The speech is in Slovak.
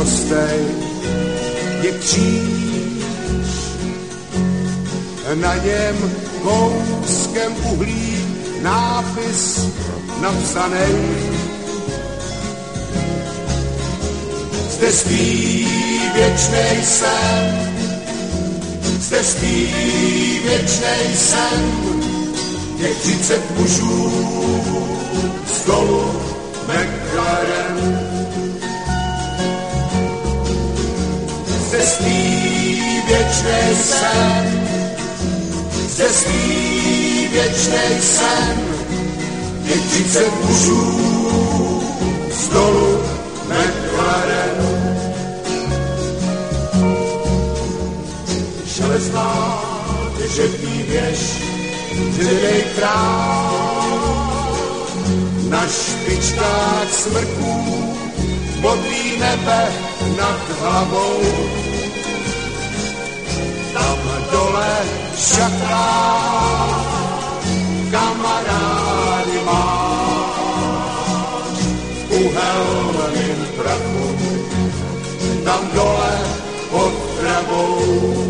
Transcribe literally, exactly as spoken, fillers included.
prostej je kříž. Na něm kouskem uhlí nápis napsanej. Zde spí věčnej sen, zde spí věčnej sen, je třicet mužů z dolu McLaren. Zde spí věčnej sen, zde spí věčnej sen, je třicet mužů z dolu McLaren. Železná těžební věž, dřevěnej král, na špičkách smrků, modrý nebe nad hlavou. Tam dole šatrá, kamarády máš, v uhelným prachu, tam dole pod travou.